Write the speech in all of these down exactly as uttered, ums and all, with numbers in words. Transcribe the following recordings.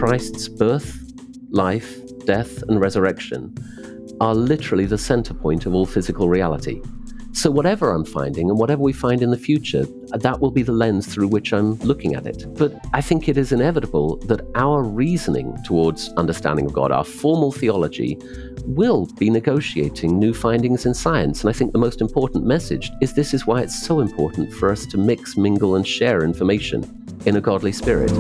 Christ's birth, life, death, and resurrection are literally the center point of all physical reality. So whatever I'm finding and whatever we find in the future, that will be the lens through which I'm looking at it. But I think it is inevitable that our reasoning towards understanding of God, our formal theology, will be negotiating new findings in science. And I think the most important message is this is why it's so important for us to mix, mingle, and share information in a godly spirit.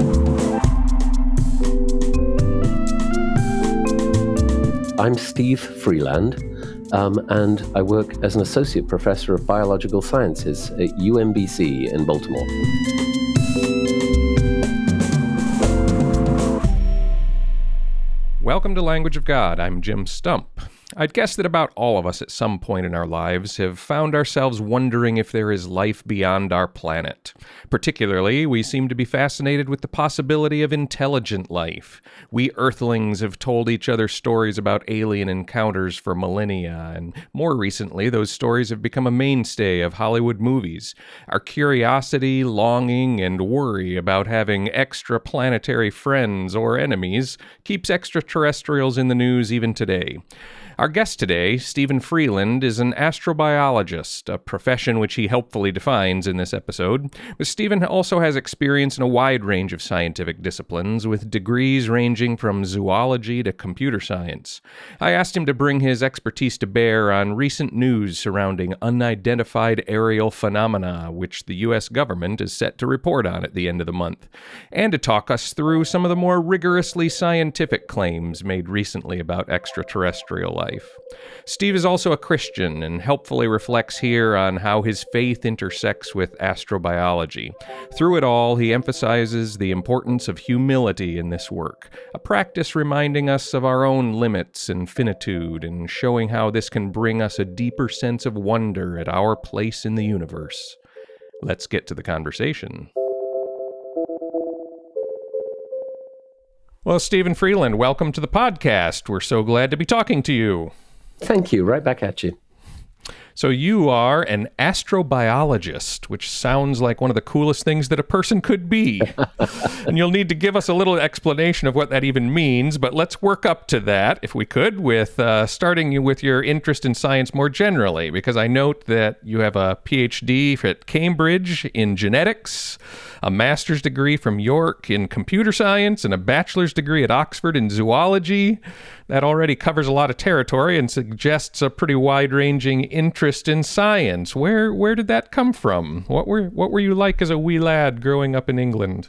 I'm Steve Freeland. Um, and I work as an associate professor of biological sciences at U M B C in Baltimore. Welcome to Language of God. I'm Jim Stump. I'd guess that about all of us at some point in our lives have found ourselves wondering if there is life beyond our planet. Particularly, we seem to be fascinated with the possibility of intelligent life. We Earthlings have told each other stories about alien encounters for millennia, and more recently, those stories have become a mainstay of Hollywood movies. Our curiosity, longing, and worry about having extraplanetary friends or enemies keeps extraterrestrials in the news even today. Our guest today, Stephen Freeland, is an astrobiologist, a profession which he helpfully defines in this episode. But Stephen also has experience in a wide range of scientific disciplines, with degrees ranging from zoology to computer science. I asked him to bring his expertise to bear on recent news surrounding unidentified aerial phenomena, which the U S government is set to report on at the end of the month, and to talk us through some of the more rigorously scientific claims made recently about extraterrestrial life. Steve is also a Christian and helpfully reflects here on how his faith intersects with astrobiology. Through it all, he emphasizes the importance of humility in this work, a practice reminding us of our own limits and finitude and showing how this can bring us a deeper sense of wonder at our place in the universe. Let's get to the conversation. Well, Stephen Freeland, welcome to the podcast. We're so glad to be talking to you. Thank you. Right back at you. So you are an astrobiologist, which sounds like one of the coolest things that a person could be. And you'll need to give us a little explanation of what that even means, but let's work up to that, if we could, with uh, starting with your interest in science more generally, because I note that you have a P H D at Cambridge in genetics, a master's degree from York in computer science, and a bachelor's degree at Oxford in zoology. That already covers a lot of territory and suggests a pretty wide-ranging interest in science. Where where did that come from? What were what were you like as a wee lad growing up in England?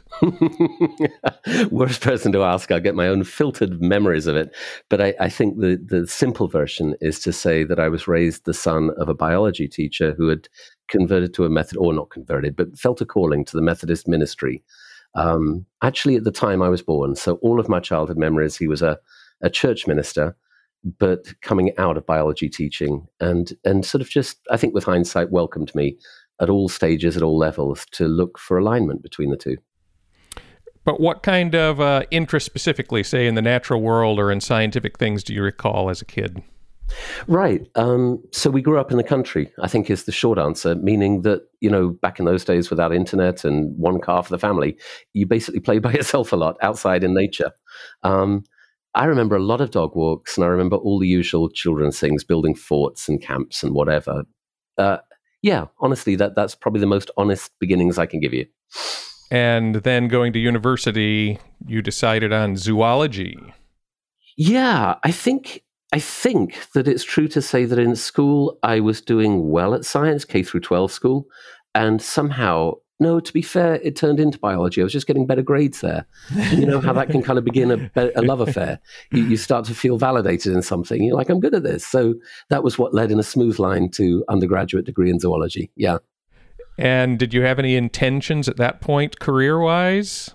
Worst person to ask. I'll get my own filtered memories of it. But I, I think the, the simple version is to say that I was raised the son of a biology teacher who had converted to a method, or not converted, but felt a calling to the Methodist ministry. Um, actually, at the time I was born, so all of my childhood memories, he was a, a church minister, but coming out of biology teaching and and sort of just, I think with hindsight, welcomed me at all stages, at all levels, to look for alignment between the two. But what kind of uh, interest specifically, say, in the natural world or in scientific things do you recall as a kid? Right. Um, so we grew up in the country, I think is the short answer, meaning that, you know, back in those days without internet and one car for the family, you basically played by yourself a lot outside in nature. Um, I remember a lot of dog walks, and I remember all the usual children's things, building forts and camps and whatever. Uh, yeah, honestly, that that's probably the most honest beginnings I can give you. And then going to university, you decided on zoology. Yeah, I think I think that it's true to say that in school I was doing well at science, K through twelve school, and somehow, no, to be fair, it turned into biology. I was just getting better grades there. You know how that can kind of begin a, a love affair. You, you start to feel validated in something. You're like, I'm good at this. So that was what led in a smooth line to undergraduate degree in zoology. Yeah. And did you have any intentions at that point, career-wise?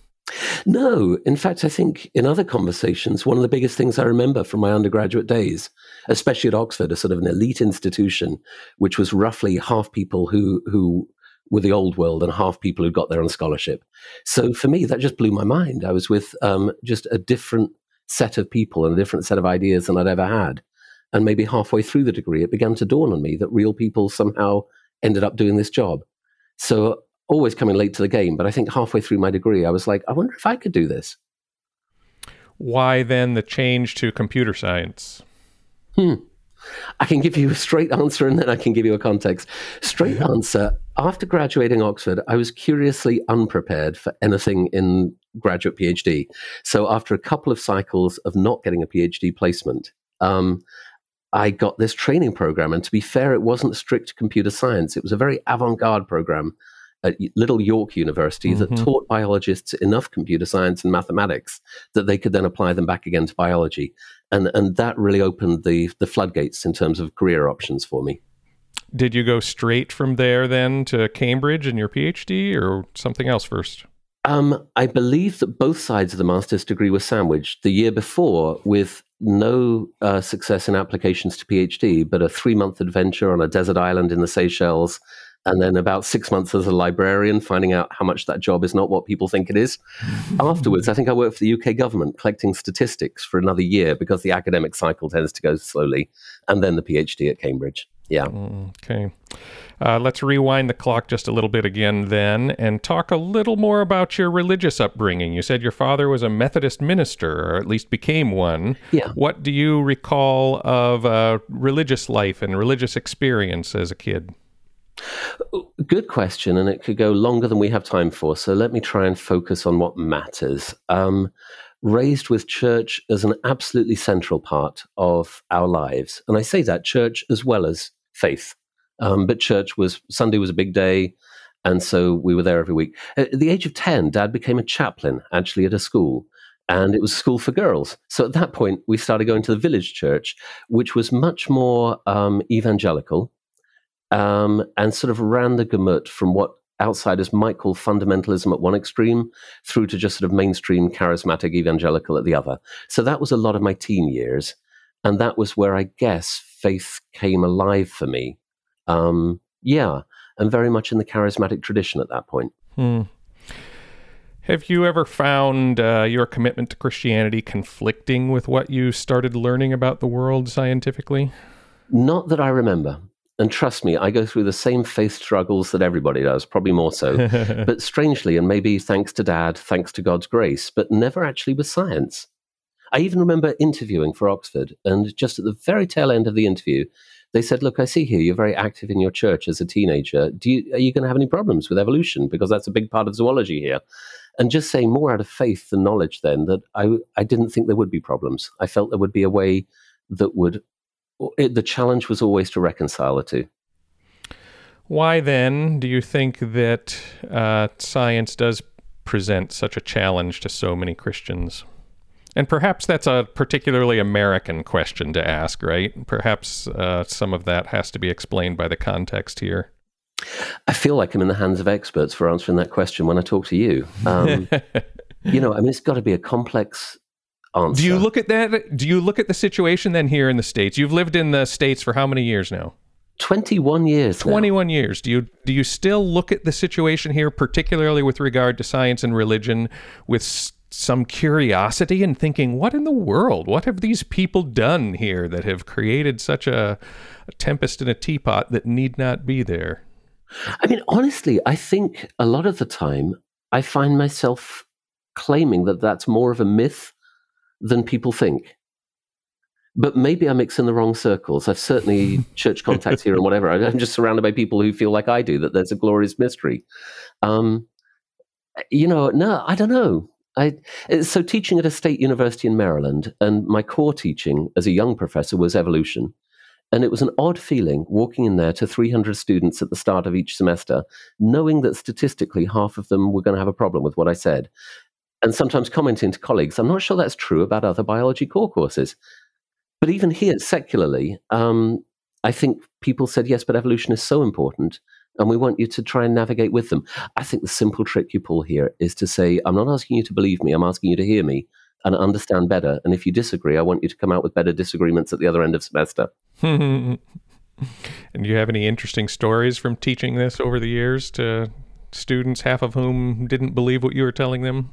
No. In fact, I think in other conversations, one of the biggest things I remember from my undergraduate days, especially at Oxford, a sort of an elite institution, which was roughly half people who who were the old world and half people who got there on scholarship. So for me, that just blew my mind. I was with um, just a different set of people and a different set of ideas than I'd ever had. And maybe halfway through the degree, it began to dawn on me that real people somehow ended up doing this job. So always coming late to the game, but I think halfway through my degree, I was like, I wonder if I could do this. Why then the change to computer science? Hmm. I can give you a straight answer and then I can give you a context. Straight answer, after graduating Oxford, I was curiously unprepared for anything in graduate PhD. So after a couple of cycles of not getting a PhD placement, um, I got this training program. And to be fair, it wasn't strict computer science. It was a very avant-garde program at Little York University that mm-hmm. taught biologists enough computer science and mathematics that they could then apply them back again to biology. And and that really opened the the floodgates in terms of career options for me. Did you go straight from there then to Cambridge in your PhD or something else first? Um, I believe that both sides of the master's degree were sandwiched. The year before, with no uh, success in applications to PhD, but a three-month adventure on a desert island in the Seychelles, and then about six months as a librarian, finding out how much that job is not what people think it is. Afterwards, I think I worked for the U K government collecting statistics for another year because the academic cycle tends to go slowly, and then the PhD at Cambridge. Yeah. Okay. Uh, let's rewind the clock just a little bit again then and talk a little more about your religious upbringing. You said your father was a Methodist minister, or at least became one. Yeah. What do you recall of uh, religious life and religious experience as a kid? Good question, and it could go longer than we have time for. So let me try and focus on what matters. Um, raised with church as an absolutely central part of our lives. And I say that, church as well as faith. Um, but church was, Sunday was a big day, and so we were there every week. At the age of ten, Dad became a chaplain, actually, at a school. And it was a school for girls. So at that point, we started going to the village church, which was much more um, evangelical. Um, and sort of ran the gamut from what outsiders might call fundamentalism at one extreme through to just sort of mainstream charismatic evangelical at the other. So that was a lot of my teen years. And that was where I guess faith came alive for me. Um, yeah, and very much in the charismatic tradition at that point. Hmm. Have you ever found uh, your commitment to Christianity conflicting with what you started learning about the world scientifically? Not that I remember. And trust me, I go through the same faith struggles that everybody does, probably more so. But strangely, and maybe thanks to Dad, thanks to God's grace, but never actually with science. I even remember interviewing for Oxford, and just at the very tail end of the interview, they said, look, I see here you're very active in your church as a teenager. Do you, are you going to have any problems with evolution? Because that's a big part of zoology here. And just saying more out of faith than knowledge then, that I, I didn't think there would be problems. I felt there would be a way that would... It, the challenge was always to reconcile the two. Why then do you think that uh, science does present such a challenge to so many Christians? And perhaps that's a particularly American question to ask, right? Perhaps uh, some of that has to be explained by the context here. I feel like I'm in the hands of experts for answering that question when I talk to you. Um, you know, I mean, it's got to be a complex answer. Do you look at that? Do you look at the situation then here in the States? You've lived in the States for how many years now? twenty-one years. twenty-one now. years. Do you do you still look at the situation here, particularly with regard to science and religion, with s- some curiosity and thinking, what in the world? What have these people done here that have created such a, a tempest in a teapot that need not be there? I mean, honestly, I think a lot of the time I find myself claiming that that's more of a myth than people think. But maybe I'm mixing the wrong circles. I've certainly church contacts here and whatever. I'm just surrounded by people who feel like I do, that there's a glorious mystery. Um, you know, no, I don't know. I so teaching at a state university in Maryland, and my core teaching as a young professor was evolution. And it was an odd feeling walking in there to three hundred students at the start of each semester, knowing that statistically half of them were going to have a problem with what I said. And sometimes commenting to colleagues, I'm not sure that's true about other biology core courses. But even here, secularly, um, I think people said, yes, but evolution is so important, and we want you to try and navigate with them. I think the simple trick you pull here is to say, I'm not asking you to believe me, I'm asking you to hear me and understand better. And if you disagree, I want you to come out with better disagreements at the other end of semester. And do you have any interesting stories from teaching this over the years to students, half of whom didn't believe what you were telling them?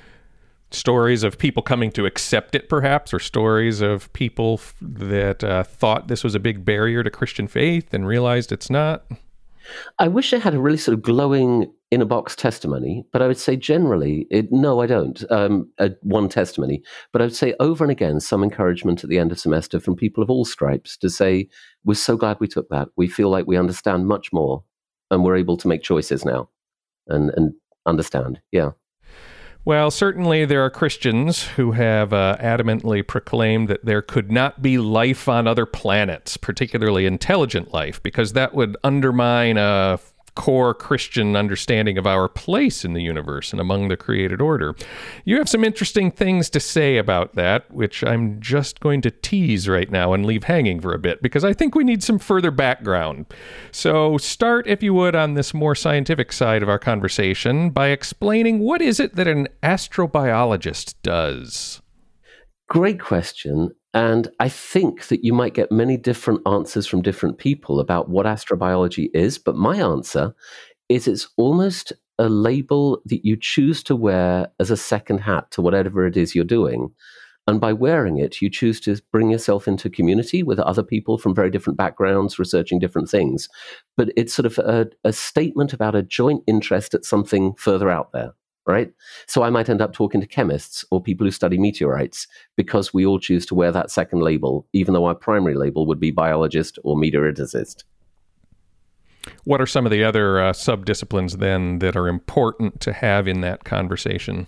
Stories of people coming to accept it, perhaps, or stories of people f- that uh, thought this was a big barrier to Christian faith and realized it's not? I wish I had a really sort of glowing in a box testimony, but I would say generally, it, no, I don't. Um, uh, one testimony, but I would say over and again, some encouragement at the end of semester from people of all stripes to say, we're so glad we took that. We feel like we understand much more and we're able to make choices now and, and understand. Yeah. Well, certainly there are Christians who have uh, adamantly proclaimed that there could not be life on other planets, particularly intelligent life, because that would undermine a core Christian understanding of our place in the universe and among the created order. You have some interesting things to say about that, which I'm just going to tease right now and leave hanging for a bit, because I think we need some further background. So start, if you would, on this more scientific side of our conversation by explaining what is it that an astrobiologist does? Great question. And I think that you might get many different answers from different people about what astrobiology is. But my answer is it's almost a label that you choose to wear as a second hat to whatever it is you're doing. And by wearing it, you choose to bring yourself into community with other people from very different backgrounds, researching different things. But it's sort of a, a statement about a joint interest at something further out there. Right? So I might end up talking to chemists or people who study meteorites because we all choose to wear that second label, even though our primary label would be biologist or meteoriticist. What are some of the other uh, subdisciplines then that are important to have in that conversation?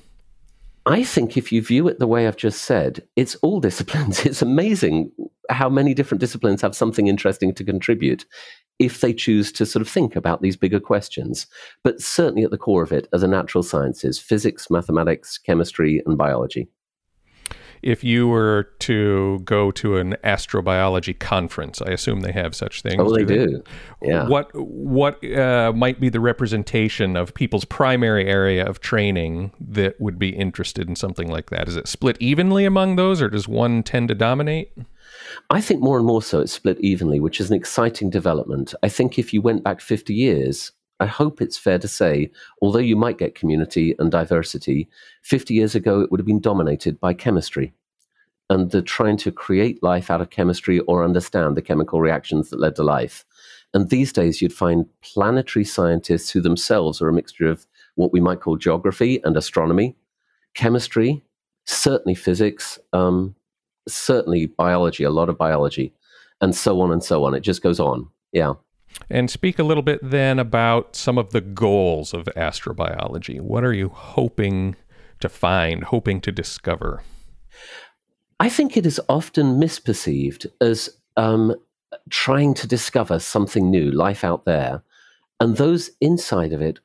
I think if you view it the way I've just said, it's all disciplines. It's amazing how many different disciplines have something interesting to contribute if they choose to sort of think about these bigger questions. But certainly at the core of it are the natural sciences, physics, mathematics, chemistry, and biology. If you were to go to an astrobiology conference, I assume they have such things. Oh, they do. do. Yeah. What what uh, might be the representation of people's primary area of training that would be interested in something like that? Is it split evenly among those, or does one tend to dominate? I think more and more so it's split evenly, which is an exciting development. I think if you went back fifty years, I hope it's fair to say, although you might get community and diversity, fifty years ago it would have been dominated by chemistry and the trying to create life out of chemistry or understand the chemical reactions that led to life. And these days you'd find planetary scientists who themselves are a mixture of what we might call geography and astronomy, chemistry, certainly physics, um, certainly biology, a lot of biology, and so on and so on. It just goes on. Yeah. And speak a little bit then about some of the goals of astrobiology. What are you hoping to find, hoping to discover? I think it is often misperceived as um, trying to discover something new, life out there. And those inside of it,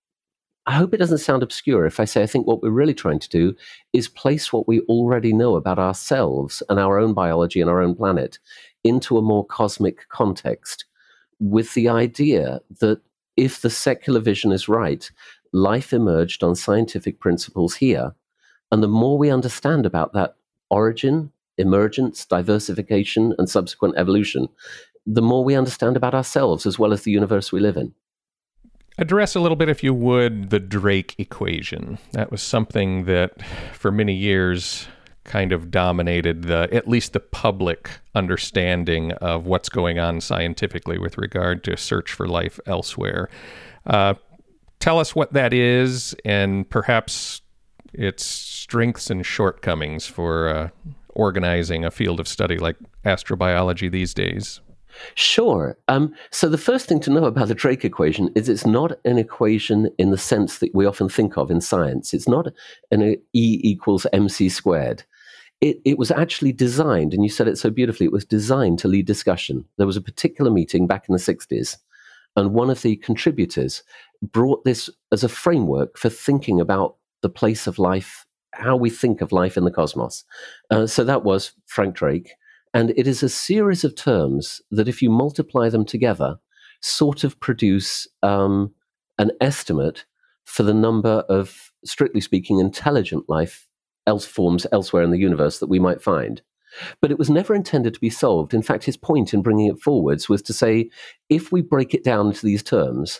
I hope it doesn't sound obscure if I say I think what we're really trying to do is place what we already know about ourselves and our own biology and our own planet into a more cosmic context, with the idea that if the secular vision is right, life emerged on scientific principles here. And the more we understand about that origin, emergence, diversification, and subsequent evolution, the more we understand about ourselves as well as the universe we live in. Address a little bit, if you would, the Drake equation. That was something that for many years kind of dominated the, at least the public understanding of what's going on scientifically with regard to search for life elsewhere. Uh, tell us what that is and perhaps its strengths and shortcomings for uh, organizing a field of study like astrobiology these days. Sure. Um, so the first thing to know about the Drake equation is it's not an equation in the sense that we often think of in science. It's not an E equals mc squared. It, it was actually designed, and you said it so beautifully, it was designed to lead discussion. There was a particular meeting back in the sixties, and one of the contributors brought this as a framework for thinking about the place of life, how we think of life in the cosmos. Uh, so that was Frank Drake. And it is a series of terms that, if you multiply them together, sort of produce um, an estimate for the number of, strictly speaking, intelligent life else forms elsewhere in the universe that we might find. But it was never intended to be solved. In fact, his point in bringing it forwards was to say, if we break it down into these terms,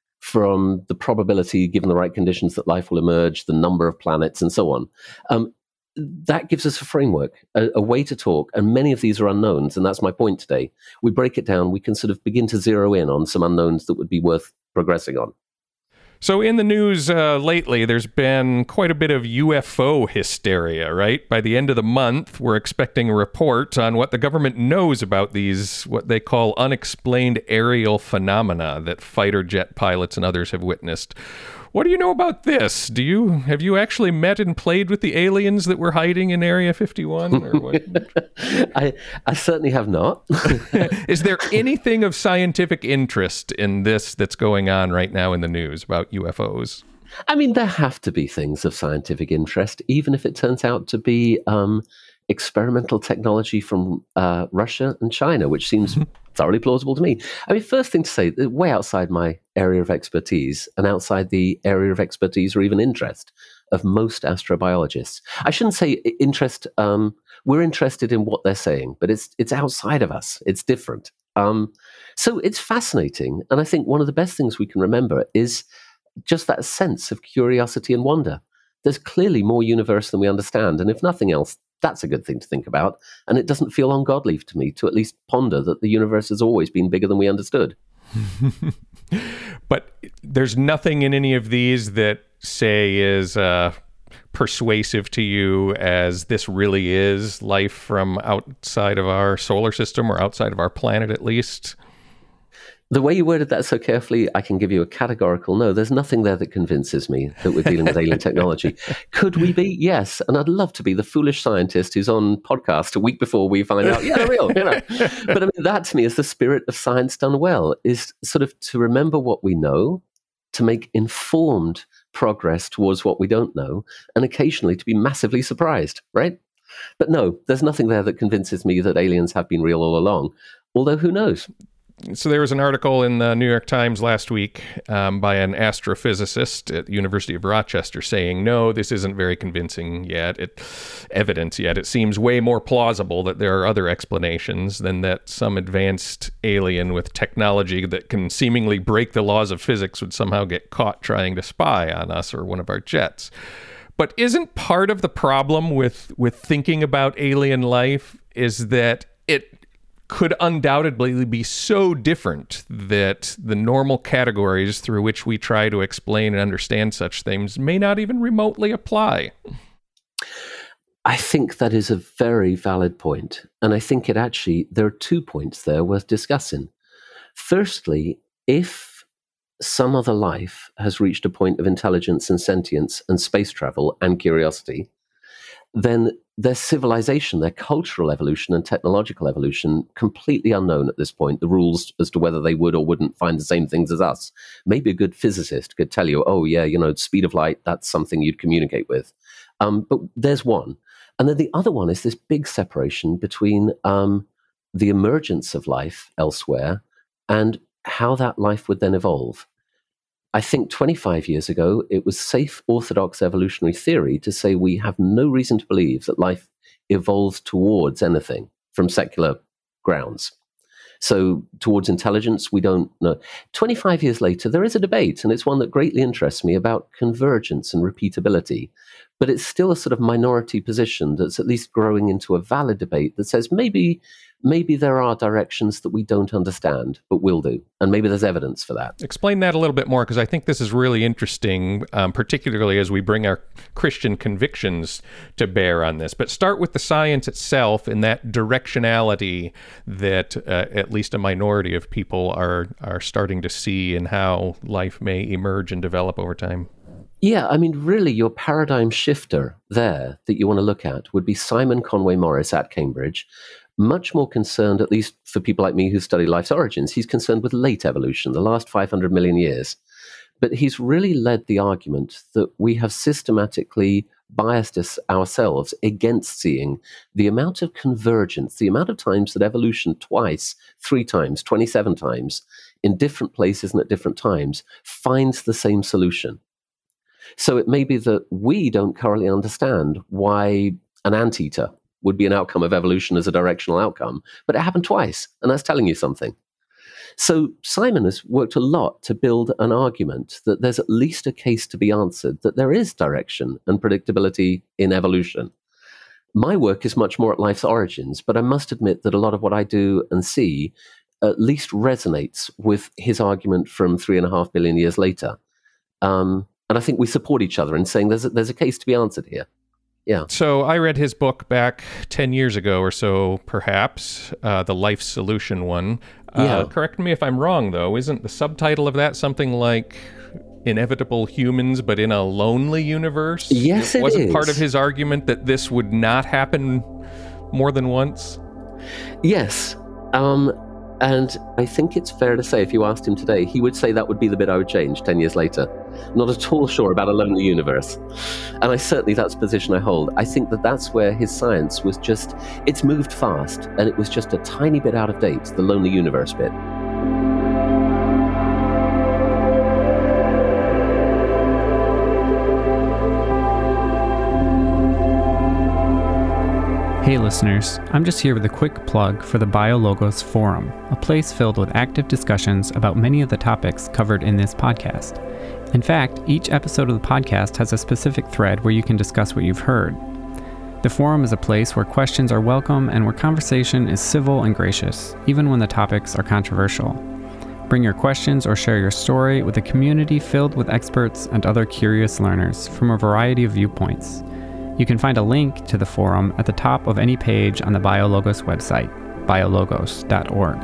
from the probability, given the right conditions, that life will emerge, the number of planets, and so on, um, that gives us a framework, a, a way to talk, and many of these are unknowns, and that's my point today. We break it down, we can sort of begin to zero in on some unknowns that would be worth progressing on. So in the news uh, lately, there's been quite a bit of U F O hysteria, right? By the end of the month, we're expecting a report on what the government knows about these, what they call unexplained aerial phenomena that fighter jet pilots and others have witnessed. What do you know about this? Do you have you actually met and played with the aliens that were hiding in Area fifty-one? Or what? I I certainly have not. Is there anything of scientific interest in this that's going on right now in the news about U F Os? I mean, there have to be things of scientific interest, even if it turns out to be um, experimental technology from uh, Russia and China, which seems thoroughly plausible to me. I mean, first thing to say, way outside my area of expertise and outside the area of expertise or even interest of most astrobiologists. I shouldn't say interest. Um, we're interested in what they're saying, but it's it's outside of us. It's different. Um, so it's fascinating. And I think one of the best things we can remember is just that sense of curiosity and wonder. There's clearly more universe than we understand. And if nothing else, that's a good thing to think about. And it doesn't feel ungodly to me to at least ponder that the universe has always been bigger than we understood. But there's nothing in any of these that, say, is uh, persuasive to you as this really is life from outside of our solar system or outside of our planet, at least? The way you worded that so carefully, I can give you a categorical no. There's nothing there that convinces me that we're dealing with alien technology. Could we be? Yes. And I'd love to be the foolish scientist who's on podcast a week before we find out, yeah, they're real. You know. But I mean, that to me is the spirit of science done well, is sort of to remember what we know, to make informed progress towards what we don't know, and occasionally to be massively surprised, right? But no, there's nothing there that convinces me that aliens have been real all along. Although, who knows? So there was an article in the New York Times last week um, by an astrophysicist at the University of Rochester saying, no, this isn't very convincing yet, it, evidence yet. It seems way more plausible that there are other explanations than that some advanced alien with technology that can seemingly break the laws of physics would somehow get caught trying to spy on us or one of our jets. But isn't part of the problem with, with thinking about alien life is that it could undoubtedly be so different that the normal categories through which we try to explain and understand such things may not even remotely apply? I think that is a very valid point. And I think it actually, there are two points there worth discussing. Firstly, if some other life has reached a point of intelligence and sentience and space travel and curiosity, then their civilization, their cultural evolution and technological evolution, completely unknown at this point. The rules as to whether they would or wouldn't find the same things as us. Maybe a good physicist could tell you, oh, yeah, you know, speed of light, that's something you'd communicate with. Um, but there's one. And then the other one is this big separation between um, the emergence of life elsewhere and how that life would then evolve. I think twenty-five years ago, it was safe, orthodox evolutionary theory to say we have no reason to believe that life evolves towards anything from secular grounds. So towards intelligence, we don't know. twenty-five years later, there is a debate, and it's one that greatly interests me, about convergence and repeatability. But it's still a sort of minority position that's at least growing into a valid debate that says maybe maybe there are directions that we don't understand, but will do. And maybe there's evidence for that. Explain that a little bit more, because I think this is really interesting, um, particularly as we bring our Christian convictions to bear on this. But start with the science itself and that directionality that uh, at least a minority of people are, are starting to see in how life may emerge and develop over time. Yeah, I mean, really, your paradigm shifter there that you want to look at would be Simon Conway Morris at Cambridge, much more concerned, at least for people like me who study life's origins, he's concerned with late evolution, the last five hundred million years. But he's really led the argument that we have systematically biased us ourselves against seeing the amount of convergence, the amount of times that evolution twice, three times, twenty-seven times, in different places and at different times, finds the same solution. So it may be that we don't currently understand why an anteater would be an outcome of evolution as a directional outcome, but it happened twice, and that's telling you something. So Simon has worked a lot to build an argument that there's at least a case to be answered, that there is direction and predictability in evolution. My work is much more at life's origins, but I must admit that a lot of what I do and see at least resonates with his argument from three and a half billion years later. Um, and I think we support each other in saying there's a, there's a case to be answered here. Yeah. So I read his book back ten years ago or so, perhaps, uh, the Life Solution one. Uh, Yeah. Correct me if I'm wrong, though. Isn't the subtitle of that something like Inevitable Humans, but in a lonely universe? Yes, it Was is. it part of his argument that this would not happen more than once? Yes. Um, and I think it's fair to say, if you asked him today, he would say that would be the bit I would change ten years later. Not at all sure about a lonely universe. And I certainly, that's the position I hold. I think that that's where his science was just, it's moved fast, and it was just a tiny bit out of date, the lonely universe bit. Hey listeners, I'm just here with a quick plug for the BioLogos Forum, a place filled with active discussions about many of the topics covered in this podcast. In fact, each episode of the podcast has a specific thread where you can discuss what you've heard. The forum is a place where questions are welcome and where conversation is civil and gracious, even when the topics are controversial. Bring your questions or share your story with a community filled with experts and other curious learners from a variety of viewpoints. You can find a link to the forum at the top of any page on the BioLogos website, biologos dot org.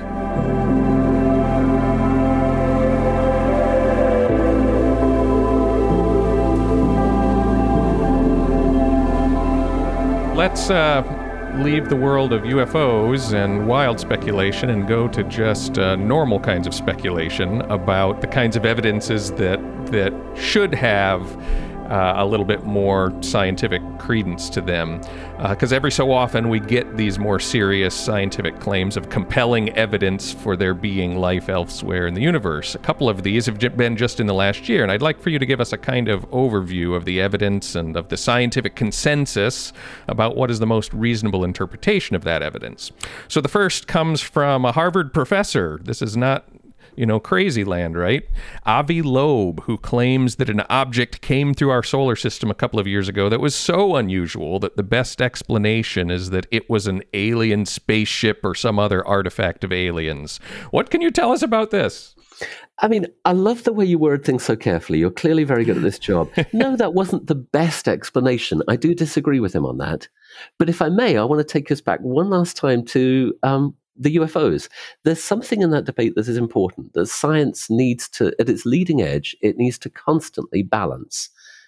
Let's uh, leave the world of U F Os and wild speculation and go to just uh, normal kinds of speculation about the kinds of evidences that that should have Uh, a little bit more scientific credence to them. Because uh, every so often we get these more serious scientific claims of compelling evidence for there being life elsewhere in the universe. A couple of these have j- been just in the last year, and I'd like for you to give us a kind of overview of the evidence and of the scientific consensus about what is the most reasonable interpretation of that evidence. So the first comes from a Harvard professor. This is not You know, crazy land, right? Avi Loeb, who claims that an object came through our solar system a couple of years ago that was so unusual that the best explanation is that it was an alien spaceship or some other artifact of aliens. What can you tell us about this? I mean, I love the way you word things so carefully. You're clearly very good at this job. No, that wasn't the best explanation. I do disagree with him on that. But if I may, I want to take us back one last time to um, the U F Os. There's something in that debate that is important, that science needs to, at its leading edge, it needs to constantly balance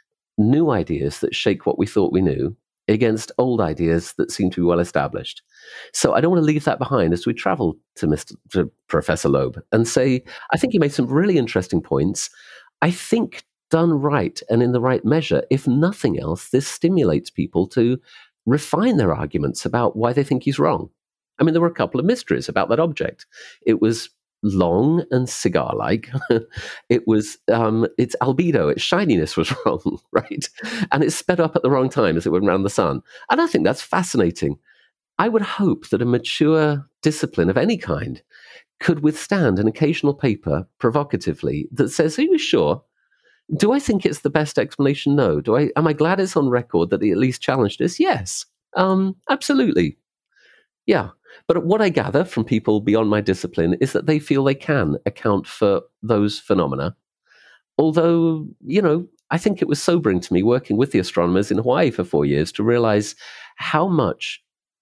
new ideas that shake what we thought we knew against old ideas that seem to be well established. So I don't want to leave that behind as we travel to, Mister to Professor Loeb and say, I think he made some really interesting points. I think done right and in the right measure, if nothing else, this stimulates people to refine their arguments about why they think he's wrong. I mean, there were a couple of mysteries about that object. It was long and cigar-like. It was, um, its albedo, its shininess was wrong, right? And it sped up at the wrong time as it went around the sun. And I think that's fascinating. I would hope that a mature discipline of any kind could withstand an occasional paper provocatively that says, are you sure? Do I think it's the best explanation? No. Do I? Am I glad it's on record that he at least challenged us? Yes. Um, absolutely. Yeah. But what I gather from people beyond my discipline is that they feel they can account for those phenomena. Although, you know, I think it was sobering to me working with the astronomers in Hawaii for four years to realize how much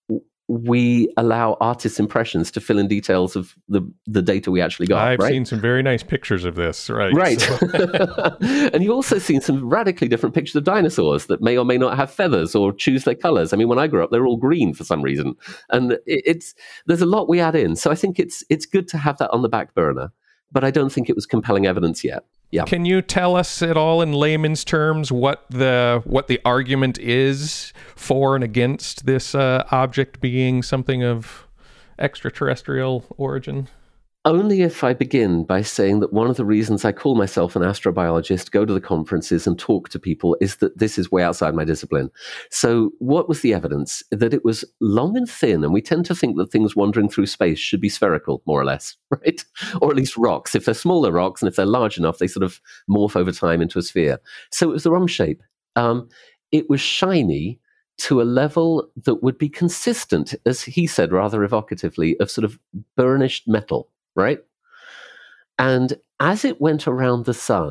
we allow artists' impressions to fill in details of the, the data we actually got. I've right? seen some very nice pictures of this, right? Right. So. And you've also seen some radically different pictures of dinosaurs that may or may not have feathers or choose their colors. I mean, when I grew up, they were all green for some reason. And it, it's there's a lot we add in. So I think it's it's good to have that on the back burner. But I don't think it was compelling evidence yet. Yeah. Can you tell us at all in layman's terms what the what the argument is for and against this uh, object being something of extraterrestrial origin? Only if I begin by saying that one of the reasons I call myself an astrobiologist, go to the conferences and talk to people, is that this is way outside my discipline. So what was the evidence? That it was long and thin, and we tend to think that things wandering through space should be spherical, more or less, right? Or at least rocks. If they're smaller rocks, and if they're large enough, they sort of morph over time into a sphere. So it was the wrong shape. Um, it was shiny to a level that would be consistent, as he said rather evocatively, of sort of burnished metal. Right? And as it went around the sun,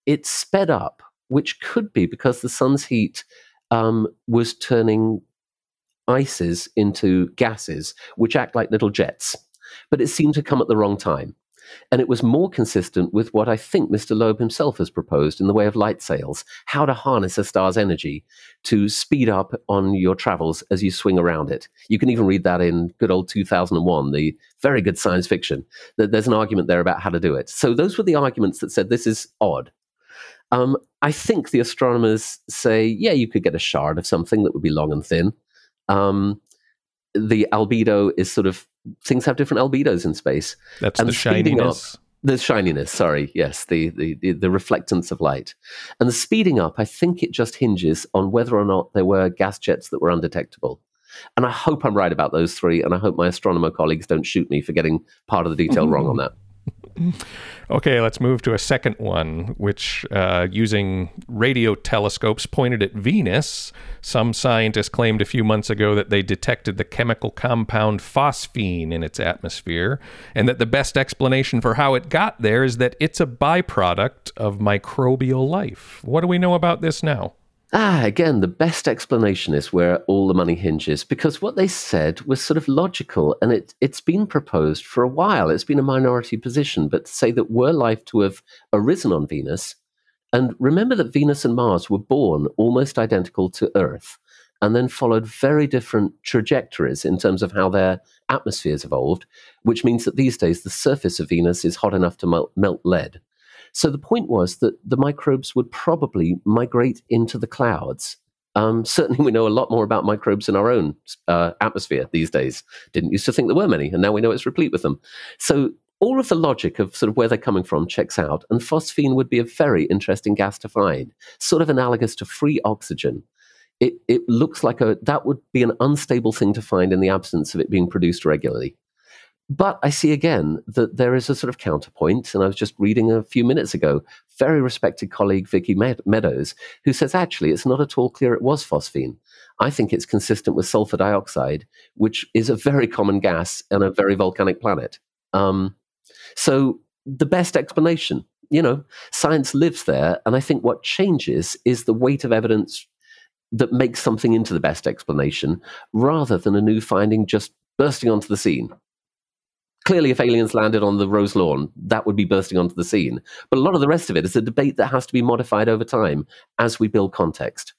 it sped up, which could be because the sun's heat um, was turning ices into gases, which act like little jets. But it seemed to come at the wrong time. And it was more consistent with what I think Mister Loeb himself has proposed in the way of light sails, how to harness a star's energy to speed up on your travels as you swing around it. You can even read that in good old two thousand one, the very good science fiction. There's an argument there about how to do it. So those were the arguments that said this is odd. Um, I think the astronomers say, yeah, you could get a shard of something that would be long and thin. Um, the albedo is sort of, things have different albedos in space. That's and the shininess. Up, the shininess, sorry, yes, the, the, the, the reflectance of light. And the speeding up, I think it just hinges on whether or not there were gas jets that were undetectable. And I hope I'm right about those three, and I hope my astronomer colleagues don't shoot me for getting part of the detail wrong on that. Okay, let's move to a second one, which, uh, using radio telescopes pointed at Venus, some scientists claimed a few months ago that they detected the chemical compound phosphine in its atmosphere, and that the best explanation for how it got there is that it's a byproduct of microbial life. What do we know about this now? Ah, again, the best explanation is where all the money hinges, because what they said was sort of logical, and it, it's been proposed for a while. It's been a minority position, but to say that were life to have arisen on Venus, and remember that Venus and Mars were born almost identical to Earth, and then followed very different trajectories in terms of how their atmospheres evolved, which means that these days the surface of Venus is hot enough to melt, melt lead. So the point was that the microbes would probably migrate into the clouds. Um, certainly we know a lot more about microbes in our own uh, atmosphere these days. Didn't used to think there were many, and now we know it's replete with them. So all of the logic of sort of where they're coming from checks out, and phosphine would be a very interesting gas to find, sort of analogous to free oxygen. It, it looks like a that would be an unstable thing to find in the absence of it being produced regularly. But I see again that there is a sort of counterpoint, and I was just reading a few minutes ago, very respected colleague Vicky Meadows, who says actually it's not at all clear it was phosphine. I think it's consistent with sulfur dioxide, which is a very common gas on a very volcanic planet. Um, so the best explanation, you know, science lives there, and I think what changes is the weight of evidence that makes something into the best explanation, rather than a new finding just bursting onto the scene. Clearly, if aliens landed on the Rose Lawn, that would be bursting onto the scene. But a lot of the rest of it is a debate that has to be modified over time as we build context.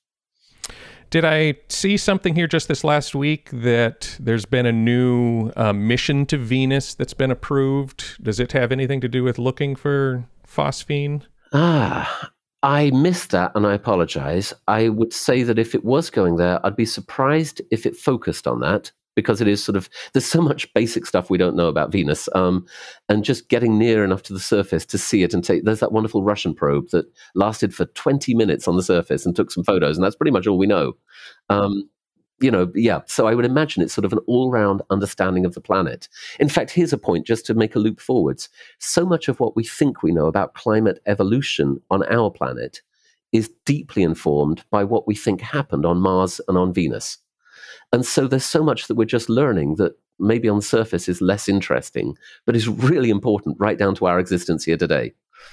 Did I see something here just this last week that there's been a new uh, mission to Venus that's been approved? Does it have anything to do with looking for phosphine? Ah, I missed that, and I apologize. I would say that if it was going there, I'd be surprised if it focused on that, because it is sort of, there's so much basic stuff we don't know about Venus, um, and just getting near enough to the surface to see it and take, there's that wonderful Russian probe that lasted for twenty minutes on the surface and took some photos, and that's pretty much all we know. Um, you know, yeah, so I would imagine it's sort of an all-round understanding of the planet. In fact, here's a point, just to make a loop forwards. So much of what we think we know about climate evolution on our planet is deeply informed by what we think happened on Mars and on Venus. And so there's so much that we're just learning that maybe on the surface is less interesting, but is really important right down to our existence here today.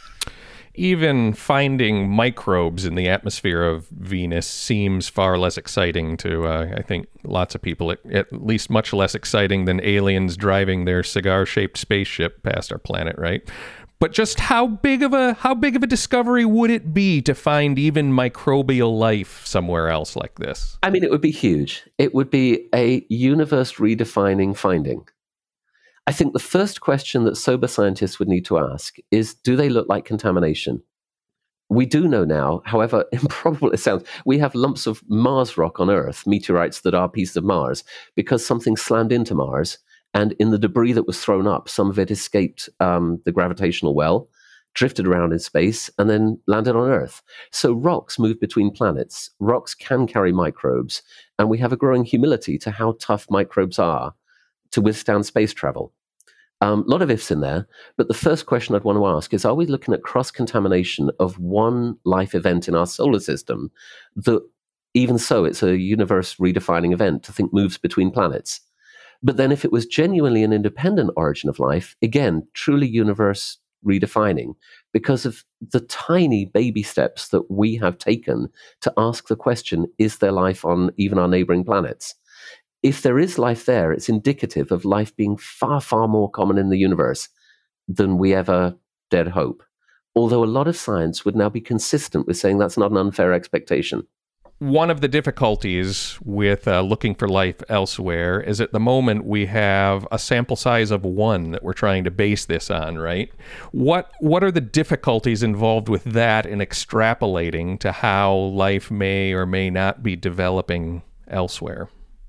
Even finding microbes in the atmosphere of Venus seems far less exciting to, uh, I think, lots of people, at, at least much less exciting than aliens driving their cigar-shaped spaceship past our planet, right? But just how big of a how big of a discovery would it be to find even microbial life somewhere else like this? I mean, it would be huge. It would be a universe redefining finding. I think the first question that sober scientists would need to ask is, do they look like contamination? We do know now, however improbable it sounds, we have lumps of Mars rock on Earth, meteorites that are pieces of Mars, because something slammed into Mars. And in the debris that was thrown up, some of it escaped um, the gravitational well, drifted around in space, and then landed on Earth. So rocks move between planets. Rocks can carry microbes, and we have a growing humility to how tough microbes are to withstand space travel. A um, lot of ifs in there, but the first question I'd want to ask is, are we looking at cross-contamination of one life event in our solar system that, even so, it's a universe redefining event to think moves between planets? But then if it was genuinely an independent origin of life, again, truly universe redefining because of the tiny baby steps that we have taken to ask the question, is there life on even our neighboring planets? If there is life there, it's indicative of life being far, far more common in the universe than we ever dared hope. Although a lot of science would now be consistent with saying that's not an unfair expectation. One of the difficulties with uh, looking for life elsewhere is at the moment we have a sample size of one that we're trying to base this on, right? What what are the difficulties involved with that in extrapolating to how life may or may not be developing elsewhere?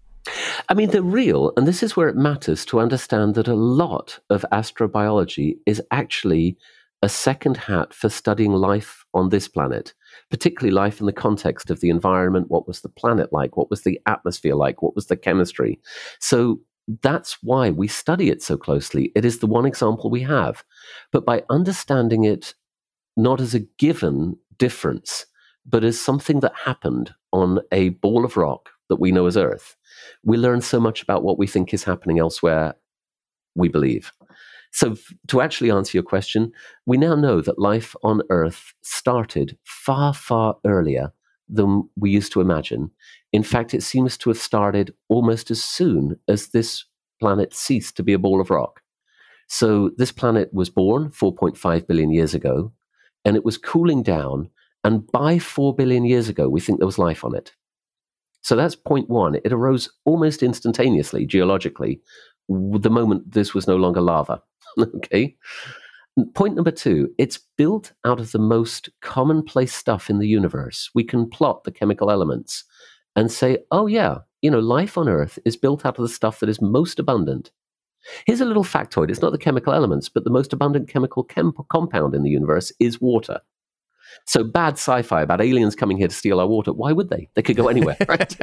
I mean, they're real, and this is where it matters to understand that a lot of astrobiology is actually a second hat for studying life on this planet, particularly life in the context of the environment. What was the planet like? What was the atmosphere like? What was the chemistry? So that's why we study it so closely. It is the one example we have. But by understanding it not as a given difference, but as something that happened on a ball of rock that we know as Earth, we learn so much about what we think is happening elsewhere, we believe. So to actually answer your question, we now know that life on Earth started far, far earlier than we used to imagine. In fact, it seems to have started almost as soon as this planet ceased to be a ball of rock. So this planet was born four point five billion years ago, and it was cooling down, and by four billion years ago, we think there was life on it. So that's point one. It arose almost instantaneously, geologically, the moment this was no longer lava. Okay. Point number two, it's built out of the most commonplace stuff in the universe. We can plot the chemical elements and say, oh yeah, you know, life on Earth is built out of the stuff that is most abundant. Here's a little factoid. It's not the chemical elements, but the most abundant chemical chem- compound in the universe is water. So bad sci-fi about aliens coming here to steal our water. Why would they? They could go anywhere, right?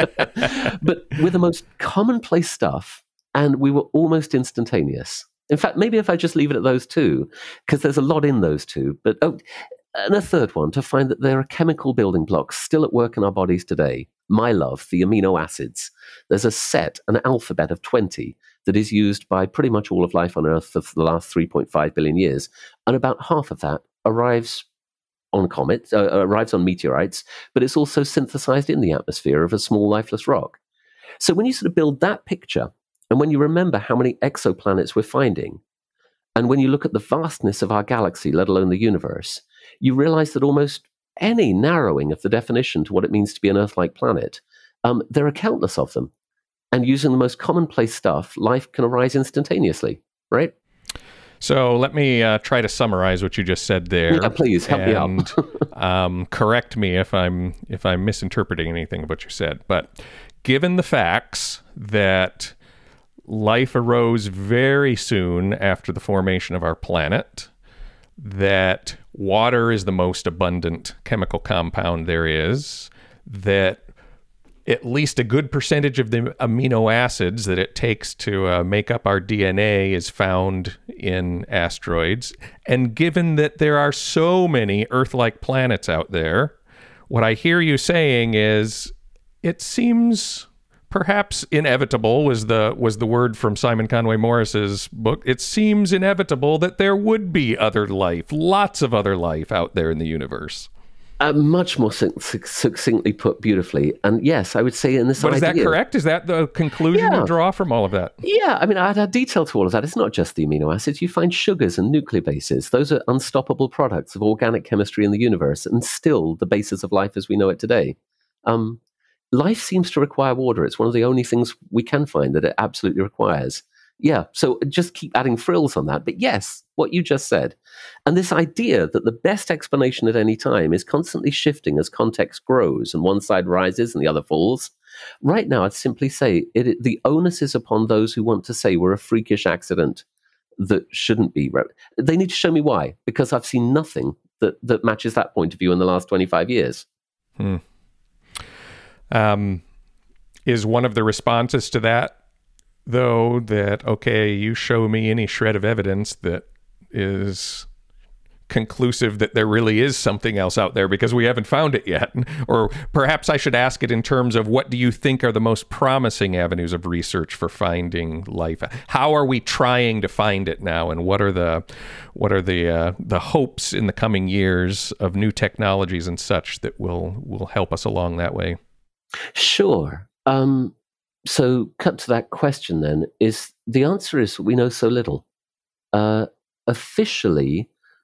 But we're the most commonplace stuff, and we were almost instantaneous. In fact, maybe if I just leave it at those two, because there's a lot in those two. But oh, and a third one, to find that there are chemical building blocks still at work in our bodies today. My love, the amino acids. There's a set, an alphabet of twenty that is used by pretty much all of life on Earth for the last three point five billion years. And about half of that arrives on comets, uh, arrives on meteorites, but it's also synthesized in the atmosphere of a small lifeless rock. So when you sort of build that picture, and when you remember how many exoplanets we're finding, and when you look at the vastness of our galaxy, let alone the universe, you realize that almost any narrowing of the definition to what it means to be an Earth-like planet, um, there are countless of them. And using the most commonplace stuff, life can arise instantaneously, right? So let me uh, try to summarize what you just said there. Yeah, please help and, me out. um, correct me if I'm if I'm misinterpreting anything of what you said. But given the facts that life arose very soon after the formation of our planet, that water is the most abundant chemical compound there is, that at least a good percentage of the amino acids that it takes to uh, make up our D N A is found in asteroids. And given that there are so many Earth-like planets out there, what I hear you saying is it seems perhaps inevitable was the was the word from Simon Conway Morris's book. It seems inevitable that there would be other life, lots of other life out there in the universe. Uh, much more succinctly put, beautifully. And yes, I would say in this But idea... is that correct? Is that the conclusion Yeah. you draw from all of that? Yeah, I mean, I'd add detail to all of that. It's not just the amino acids. You find sugars and nucleobases. Those are unstoppable products of organic chemistry in the universe and still the basis of life as we know it today. Um, life seems to require water. It's one of the only things we can find that it absolutely requires. Yeah, so just keep adding frills on that. But yes, what you just said. And this idea that the best explanation at any time is constantly shifting as context grows and one side rises and the other falls. Right now, I'd simply say it, it, the onus is upon those who want to say we're a freakish accident that shouldn't be. They need to show me why, because I've seen nothing that, that matches that point of view in the last twenty-five years. Hmm. Um, is one of the responses to that, though, that, okay, you show me any shred of evidence that is conclusive that there really is something else out there because we haven't found it yet. Or perhaps I should ask it in terms of what do you think are the most promising avenues of research for finding life? How are we trying to find it now, and what are the what are the uh, the hopes in the coming years of new technologies and such that will will help us along that way? Sure. Um, so, cut to that question then, is the answer is we know so little. Uh, officially,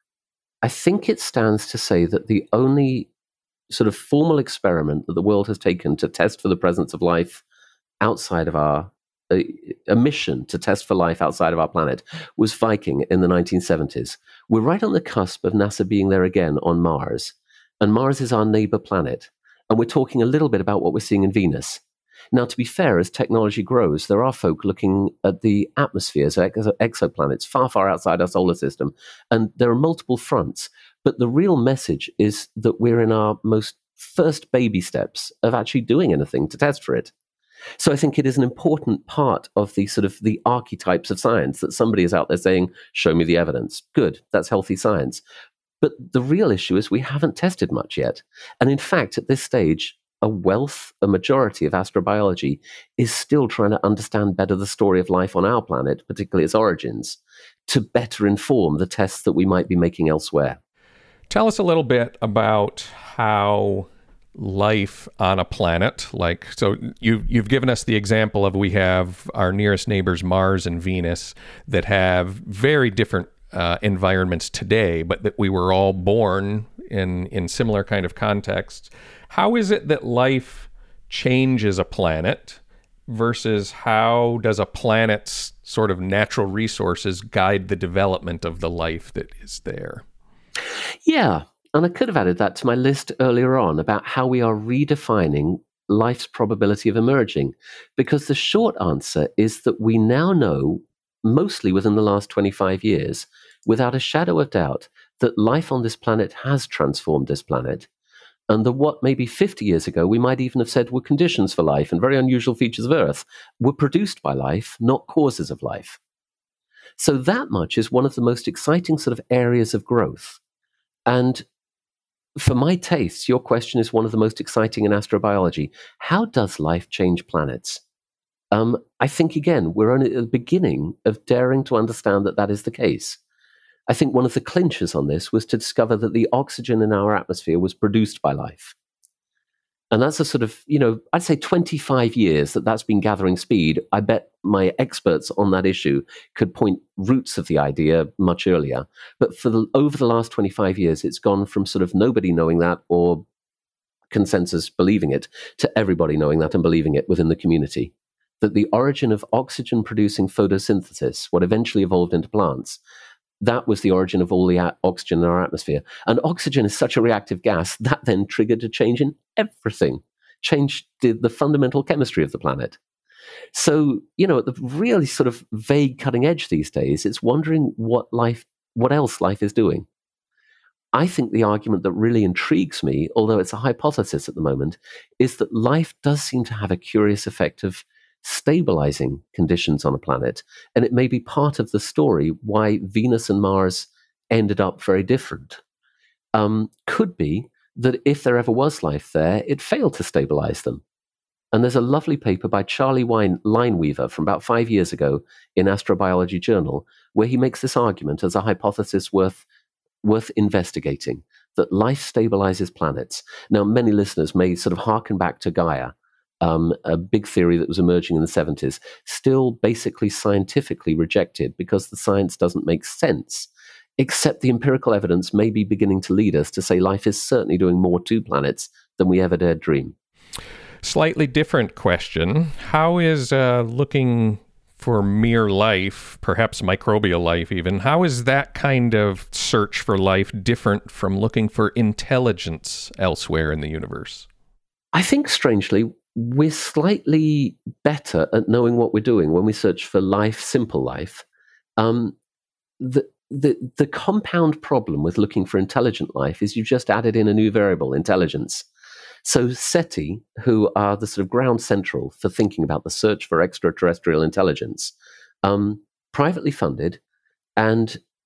I think it stands to say that the only sort of formal experiment that the world has taken to test for the presence of life outside of our, uh, a mission to test for life outside of our planet was Viking in the nineteen seventies. We're right on the cusp of NASA being there again on Mars. And Mars is our neighbor planet. And we're talking a little bit about what we're seeing in Venus. Now, to be fair, as technology grows, there are folk looking at the atmospheres of exo- exoplanets far, far outside our solar system. And there are multiple fronts. But the real message is that we're in our most first baby steps of actually doing anything to test for it. So I think it is an important part of the sort of the archetypes of science that somebody is out there saying, show me the evidence. Good, that's healthy science. But the real issue is we haven't tested much yet. And in fact, at this stage, a wealth, a majority of astrobiology is still trying to understand better the story of life on our planet, particularly its origins, to better inform the tests that we might be making elsewhere. Tell us a little bit about how life on a planet, like, so you, you've given us the example of we have our nearest neighbors, Mars and Venus, that have very different uh, environments today, but that we were all born in, in similar kind of contexts. How is it that life changes a planet versus how does a planet's sort of natural resources guide the development of the life that is there? Yeah, and I could have added that to my list earlier on about how we are redefining life's probability of emerging, because the short answer is that we now know, mostly within the last twenty-five years, without a shadow of doubt, that life on this planet has transformed this planet. And that what maybe fifty years ago we might even have said were conditions for life and very unusual features of Earth were produced by life, not causes of life. So that much is one of the most exciting sort of areas of growth. And for my tastes, your question is one of the most exciting in astrobiology. How does life change planets? Um, I think, again, we're only at the beginning of daring to understand that that is the case. I think one of the clinches on this was to discover that the oxygen in our atmosphere was produced by life. And that's a sort of, you know, I'd say twenty-five years that that's been gathering speed. I bet my experts on that issue could point roots of the idea much earlier. But for the, over the last twenty-five years, it's gone from sort of nobody knowing that or consensus believing it to everybody knowing that and believing it within the community. That the origin of oxygen-producing photosynthesis, what eventually evolved into plants, that was the origin of all the a- oxygen in our atmosphere. And oxygen is such a reactive gas, that then triggered a change in everything, changed the, the fundamental chemistry of the planet. So, you know, at the really sort of vague cutting edge these days, it's wondering what life, what else life is doing. I think the argument that really intrigues me, although it's a hypothesis at the moment, is that life does seem to have a curious effect of stabilizing conditions on a planet. And it may be part of the story why Venus and Mars ended up very different. Um, could be that if there ever was life there, it failed to stabilize them. And there's a lovely paper by Charlie Wine, Lineweaver from about five years ago in Astrobiology Journal, where he makes this argument as a hypothesis worth, worth investigating, that life stabilizes planets. Now, many listeners may sort of harken back to Gaia, Um, a big theory that was emerging in the seventies, still basically scientifically rejected because the science doesn't make sense, except the empirical evidence may be beginning to lead us to say life is certainly doing more to planets than we ever dared dream. Slightly different question. How is uh, looking for mere life, perhaps microbial life even, how is that kind of search for life different from looking for intelligence elsewhere in the universe? I think, strangely, we're slightly better at knowing what we're doing when we search for life, simple life. Um, the, the, the compound problem with looking for intelligent life is you just added in a new variable, intelligence. So SETI, who are the sort of ground central for thinking about the search for extraterrestrial intelligence, um, privately funded, and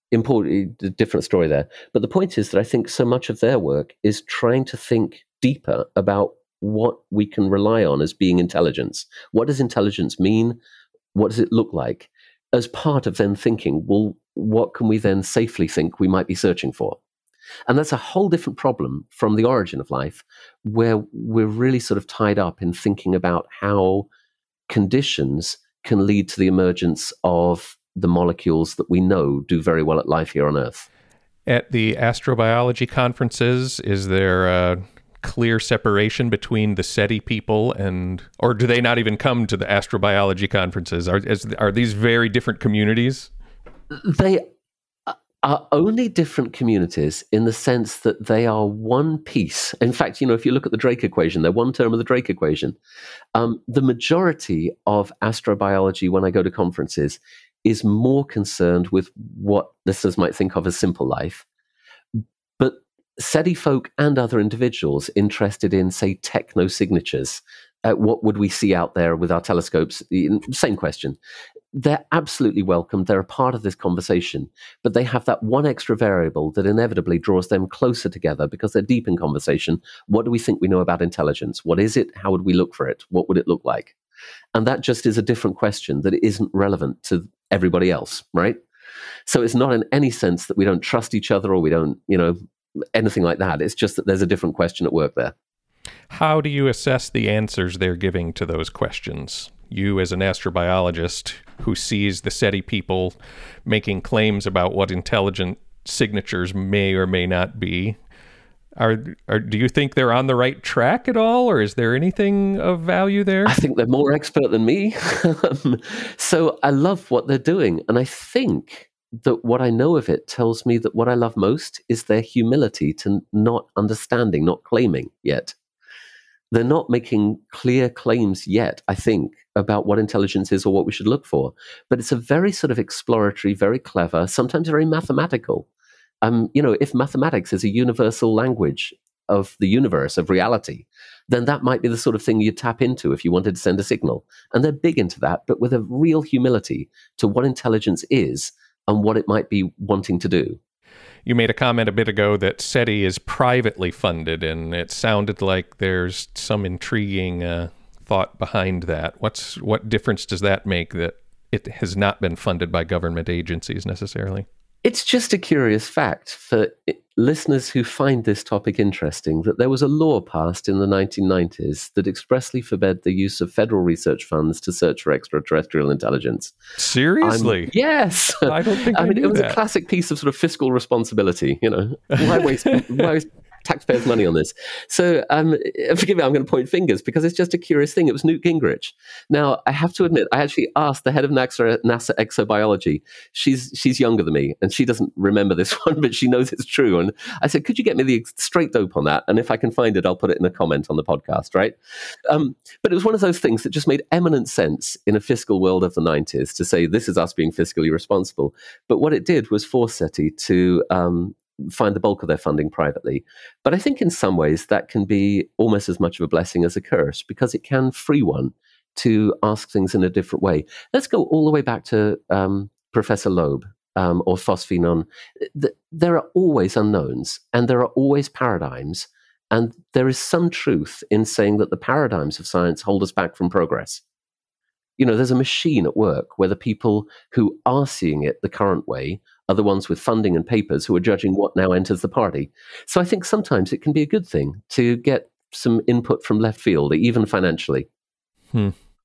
important, different story there. But the point is that I think so much of their work is trying to think deeper about what we can rely on as being intelligence. What does intelligence mean? What does it look like? As part of then thinking, well, what can we then safely think we might be searching for? And that's a whole different problem from the origin of life, where we're really sort of tied up in thinking about how conditions can lead to the emergence of the molecules that we know do very well at life here on Earth. At the astrobiology conferences, is there a clear separation between the SETI people and, or do they not even come to the astrobiology conferences? Are, is, are these very different communities? They are only different communities in the sense that they are one piece. In fact, you know, if you look at the Drake equation, they're one term of the Drake equation. Um, the majority of astrobiology, when I go to conferences, is more concerned with what listeners might think of as simple life. But SETI folk and other individuals interested in, say, technosignatures, uh, what would we see out there with our telescopes? Same question. They're absolutely welcome. They're a part of this conversation, but they have that one extra variable that inevitably draws them closer together because they're deep in conversation. What do we think we know about intelligence? What is it? How would we look for it? What would it look like? And that just is a different question that isn't relevant to everybody else, right? So it's not in any sense that we don't trust each other or we don't, you know, anything like that. It's just that there's a different question at work there. How do you assess the answers they're giving to those questions? You, as an astrobiologist who sees the SETI people making claims about what intelligent signatures may or may not be, are, are do you think they're on the right track at all, or is there anything of value there? I think they're more expert than me. So I love what they're doing. And I think that what I know of it tells me that what I love most is their humility to not understanding, not claiming yet. They're not making clear claims yet, I think, about what intelligence is or what we should look for. But it's a very sort of exploratory, very clever, sometimes very mathematical. Um, you know, if mathematics is a universal language of the universe, of reality, then that might be the sort of thing you tap into if you wanted to send a signal. And they're big into that, but with a real humility to what intelligence is and what it might be wanting to do. You made a comment a bit ago that SETI is privately funded, and it sounded like there's some intriguing uh, thought behind that. What's what difference does that make that it has not been funded by government agencies necessarily? It's just a curious fact for listeners who find this topic interesting that there was a law passed in the nineteen nineties that expressly forbade the use of federal research funds to search for extraterrestrial intelligence. Seriously? I'm, yes. I don't think I, I mean, knew it was that. a classic piece of sort of fiscal responsibility. You know, why waste, why waste taxpayers' money on this? So, um, forgive me, I'm going to point fingers because it's just a curious thing. It was Newt Gingrich. Now, I have to admit, I actually asked the head of NASA, NASA exobiology. She's she's younger than me, and she doesn't remember this one, but she knows it's true. And I said, could you get me the straight dope on that? And if I can find it, I'll put it in a comment on the podcast, right? Um, but it was one of those things that just made eminent sense in a fiscal world of the nineties to say, this is us being fiscally responsible. But what it did was force SETI to um, find the bulk of their funding privately. But I think in some ways that can be almost as much of a blessing as a curse because it can free one to ask things in a different way. Let's go all the way back to um, Professor Loeb um, or Phosphene. There are always unknowns and there are always paradigms. And there is some truth in saying that the paradigms of science hold us back from progress. You know, there's a machine at work where the people who are seeing it the current way are the ones with funding and papers who are judging what now enters the party. So I think sometimes it can be a good thing to get some input from left field, even financially. Hmm.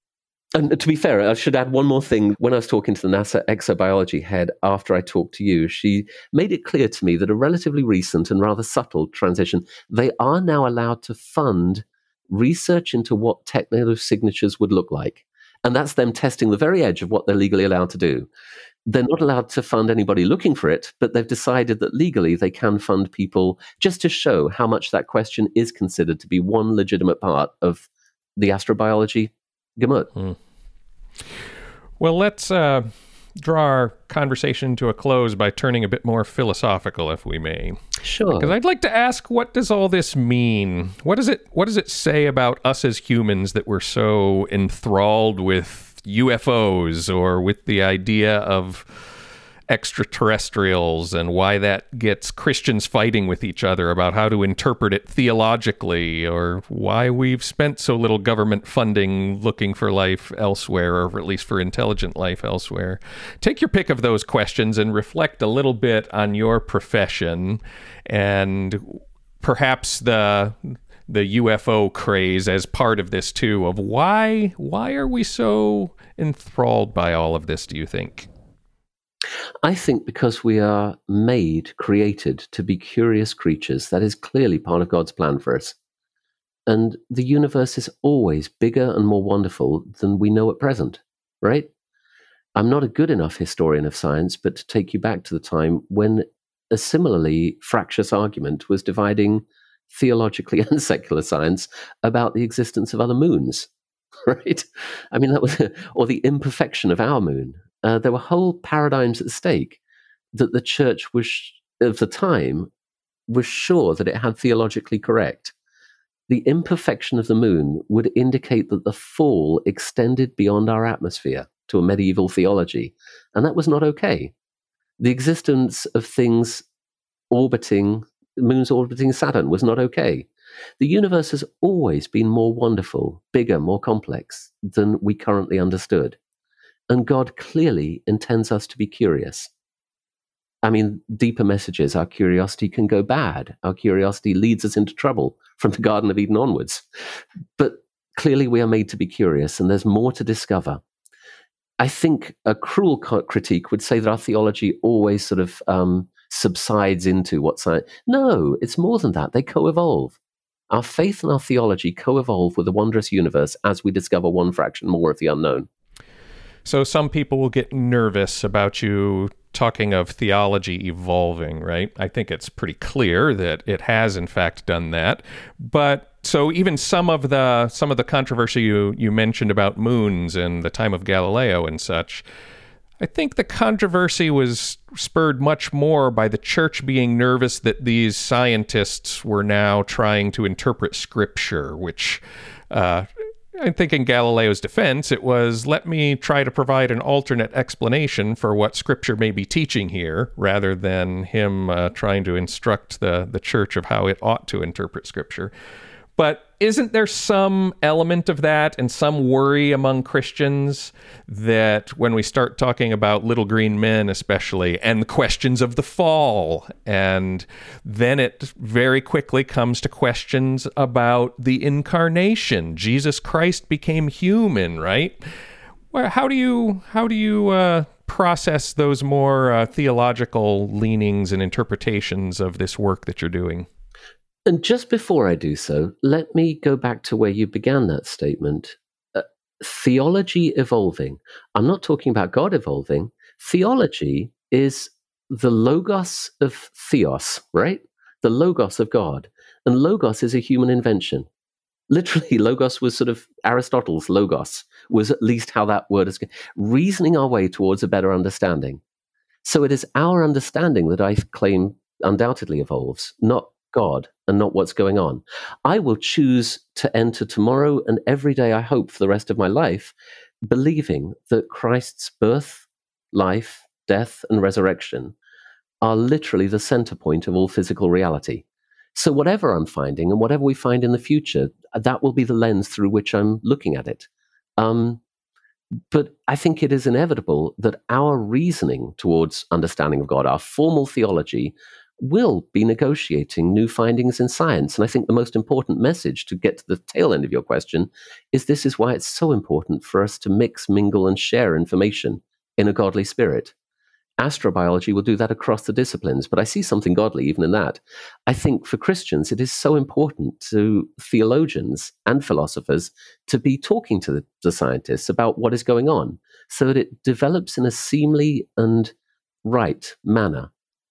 And to be fair, I should add one more thing. When I was talking to the NASA exobiology head after I talked to you, she made it clear to me that a relatively recent and rather subtle transition, they are now allowed to fund research into what technosignatures would look like. And that's them testing the very edge of what they're legally allowed to do. They're not allowed to fund anybody looking for it, but they've decided that legally they can fund people just to show how much that question is considered to be one legitimate part of the astrobiology gamut. Hmm. Well, let's uh, draw our conversation to a close by turning a bit more philosophical, if we may. Sure. Because I'd like to ask, what does all this mean? What does it What does it say about us as humans that we're so enthralled with U F Os or with the idea of extraterrestrials and why that gets Christians fighting with each other about how to interpret it theologically, or why we've spent so little government funding looking for life elsewhere, or at least for intelligent life elsewhere. Take your pick of those questions and reflect a little bit on your profession and perhaps the the U F O craze as part of this too, of why why are we so enthralled by all of this, do you think? I think because we are made, created to be curious creatures. That is clearly part of God's plan for us. And the universe is always bigger and more wonderful than we know at present, right? I'm not a good enough historian of science, but to take you back to the time when a similarly fractious argument was dividing theologically and secular science about the existence of other moons, right? I mean, that was, or the imperfection of our moon. Uh, there were whole paradigms at stake that the church was, of the time, was sure that it had theologically correct. The imperfection of the moon would indicate that the fall extended beyond our atmosphere to a medieval theology, and that was not okay. The existence of things orbiting moons orbiting Saturn was not okay. The universe has always been more wonderful, bigger, more complex than we currently understood. And God clearly intends us to be curious. I mean, deeper messages, our curiosity can go bad. Our curiosity leads us into trouble from the Garden of Eden onwards. But clearly we are made to be curious, and there's more to discover. I think a cruel critique would say that our theology always sort of um, subsides into what science... No, it's more than that. They co-evolve. Our faith and our theology co-evolve with the wondrous universe as we discover one fraction more of the unknown. So some people will get nervous about you talking of theology evolving, right? I think it's pretty clear that it has, in fact, done that. But so even some of the some of the controversy you, you mentioned about moons and the time of Galileo and such, I think the controversy was spurred much more by the church being nervous that these scientists were now trying to interpret Scripture, which uh, I think in Galileo's defense, it was, let me try to provide an alternate explanation for what Scripture may be teaching here, rather than him uh, trying to instruct the, the church of how it ought to interpret Scripture. But isn't there some element of that and some worry among Christians that when we start talking about little green men especially, and the questions of the fall, and then it very quickly comes to questions about the incarnation. Jesus Christ became human, right? Well, how do you how do you uh, process those more uh, theological leanings and interpretations of this work that you're doing? And just before I do so, let me go back to where you began that statement. Uh, theology evolving. I'm not talking about God evolving. Theology is the logos of theos, right? The logos of God. And logos is a human invention. Literally, logos was sort of Aristotle's logos, was at least how that word is reasoning our way towards a better understanding. So it is our understanding that I claim undoubtedly evolves, not God and not what's going on. I will choose to enter tomorrow and every day, I hope, for the rest of my life, believing that Christ's birth, life, death, and resurrection are literally the center point of all physical reality. So whatever I'm finding and whatever we find in the future, that will be the lens through which I'm looking at it. Um, but I think it is inevitable that our reasoning towards understanding of God, our formal theology, will be negotiating new findings in science. And I think the most important message to get to the tail end of your question is this is why it's so important for us to mix, mingle, and share information in a godly spirit. Astrobiology will do that across the disciplines, but I see something godly even in that. I think for Christians, it is so important to theologians and philosophers to be talking to the, the scientists about what is going on so that it develops in a seemly and right manner.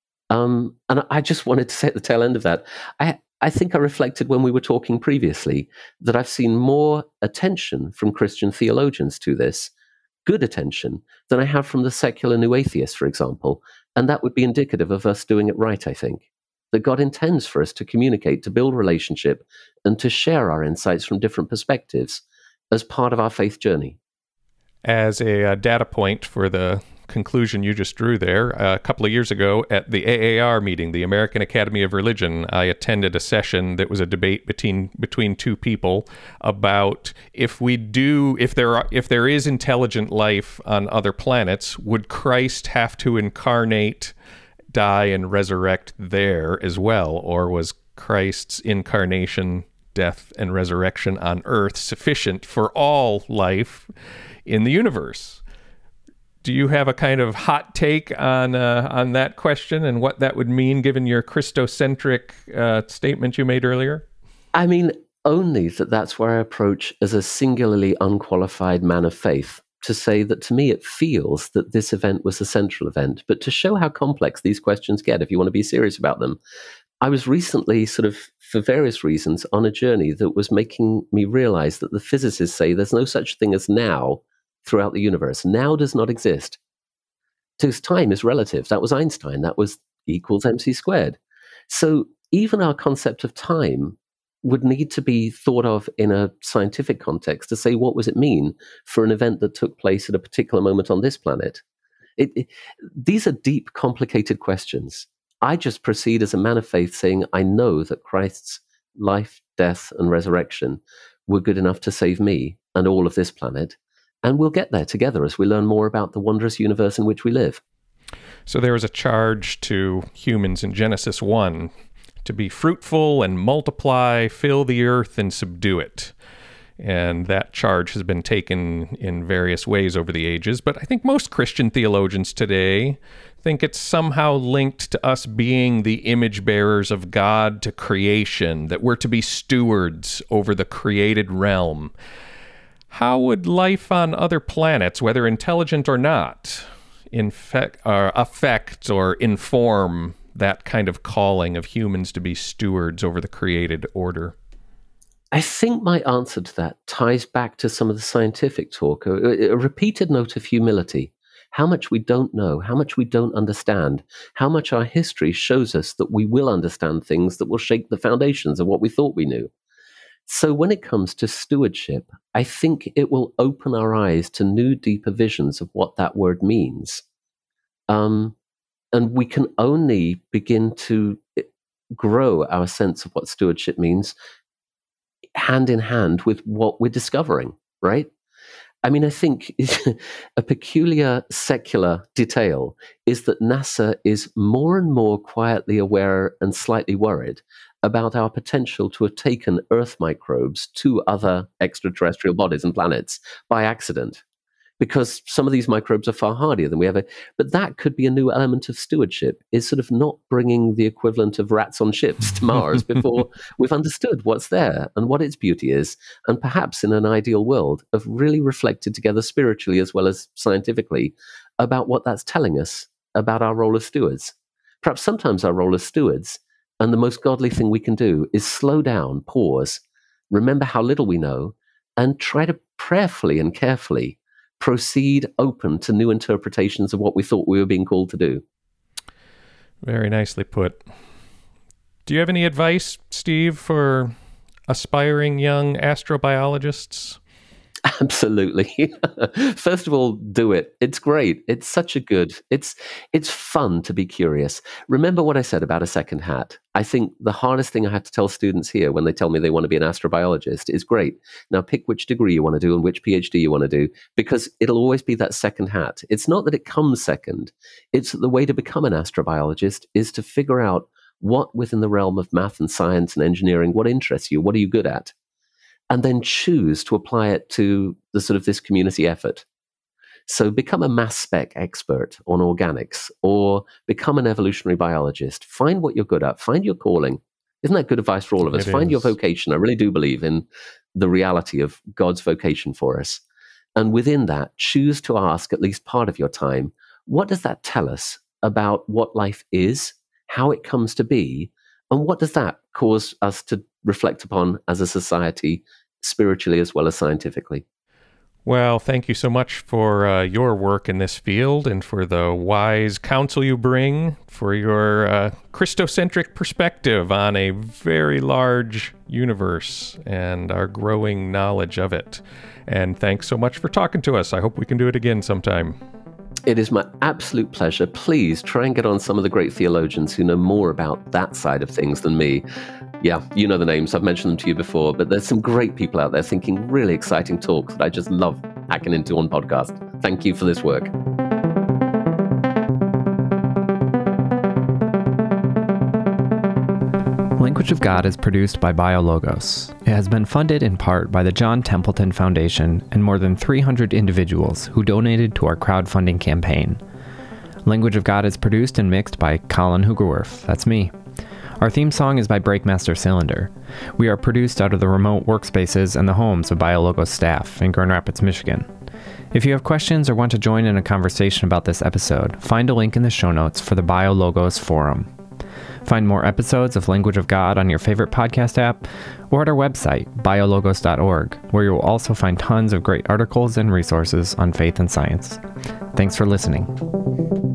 Um, and I just wanted to say at the tail end of that, I, I think I reflected when we were talking previously that I've seen more attention from Christian theologians to this, good attention, than I have from the secular new atheists, for example. And that would be indicative of us doing it right, I think. That God intends for us to communicate, to build relationship, and to share our insights from different perspectives as part of our faith journey. As a uh, data point for the conclusion you just drew there. Uh, a couple of years ago at the A A R meeting, the American Academy of Religion, I attended a session that was a debate between between two people about if we do, if there are, if there is intelligent life on other planets, would Christ have to incarnate, die, and resurrect there as well, or was Christ's incarnation, death, and resurrection on Earth sufficient for all life in the universe? Do you have a kind of hot take on uh, on that question and what that would mean given your Christocentric uh, statement you made earlier? I mean, only that that's where I approach as a singularly unqualified man of faith, to say that to me it feels that this event was a central event, but to show how complex these questions get if you want to be serious about them. I was recently sort of, for various reasons, on a journey that was making me realize that the physicists say there's no such thing as now throughout the universe. Now does not exist. Because time is relative. That was Einstein. That was E equals mc squared. So even our concept of time would need to be thought of in a scientific context to say, what does it mean for an event that took place at a particular moment on this planet? It, it, these are deep, complicated questions. I just proceed as a man of faith saying, I know that Christ's life, death, and resurrection were good enough to save me and all of this planet. And we'll get there together as we learn more about the wondrous universe in which we live. So there was a charge to humans in Genesis one to be fruitful and multiply, fill the earth and subdue it. And that charge has been taken in various ways over the ages. But I think most Christian theologians today think it's somehow linked to us being the image bearers of God to creation, that we're to be stewards over the created realm. How would life on other planets, whether intelligent or not, infect, uh, affect or inform that kind of calling of humans to be stewards over the created order? I think my answer to that ties back to some of the scientific talk, a, a repeated note of humility. How much we don't know, how much we don't understand, how much our history shows us that we will understand things that will shake the foundations of what we thought we knew. So when it comes to stewardship, I think it will open our eyes to new, deeper visions of what that word means. Um, and we can only begin to grow our sense of what stewardship means hand in hand with what we're discovering, right? I mean, I think a peculiar secular detail is that NASA is more and more quietly aware and slightly worried about our potential to have taken Earth microbes to other extraterrestrial bodies and planets by accident, because some of these microbes are far hardier than we ever. But that could be a new element of stewardship, is sort of not bringing the equivalent of rats on ships to Mars before we've understood what's there and what its beauty is, and perhaps in an ideal world have really reflected together spiritually as well as scientifically about what that's telling us about our role as stewards. Perhaps sometimes our role as stewards, and the most godly thing we can do, is slow down, pause, remember how little we know, and try to prayerfully and carefully proceed open to new interpretations of what we thought we were being called to do. Very nicely put. Do you have any advice, Steve, for aspiring young astrobiologists? Absolutely. First of all, do it. It's great. It's such a good, it's it's fun to be curious. Remember what I said about a second hat. I think the hardest thing I have to tell students here when they tell me they want to be an astrobiologist is, great, now pick which degree you want to do and which PhD you want to do, because it'll always be that second hat. It's not that it comes second. It's that the way to become an astrobiologist is to figure out what within the realm of math and science and engineering, what interests you, what are you good at? And then choose to apply it to the sort of this community effort. So become a mass spec expert on organics, or become an evolutionary biologist. Find what you're good at. Find your calling. Isn't that good advice for all of us? It Find is. your vocation. I really do believe in the reality of God's vocation for us. And within that, choose to ask at least part of your time, what does that tell us about what life is, how it comes to be, and what does that cause us to reflect upon as a society, spiritually as well as scientifically? Well, thank you so much for uh, your work in this field and for the wise counsel you bring, for your uh, Christocentric perspective on a very large universe and our growing knowledge of it. And thanks so much for talking to us. I hope we can do it again sometime. It is my absolute pleasure. Please try and get on some of the great theologians who know more about that side of things than me. Yeah, you know the names. I've mentioned them to you before, but there's some great people out there thinking really exciting talks that I just love hacking into on podcast. Thank you for this work. Language of God is produced by BioLogos. It has been funded in part by the John Templeton Foundation and more than three hundred individuals who donated to our crowdfunding campaign. Language of God is produced and mixed by Colin Hoogerwerf. That's me. Our theme song is by Breakmaster Cylinder. We are produced out of the remote workspaces and the homes of BioLogos staff in Grand Rapids, Michigan. If you have questions or want to join in a conversation about this episode, find a link in the show notes for the BioLogos forum. Find more episodes of Language of God on your favorite podcast app or at our website, biologos dot org, where you will also find tons of great articles and resources on faith and science. Thanks for listening.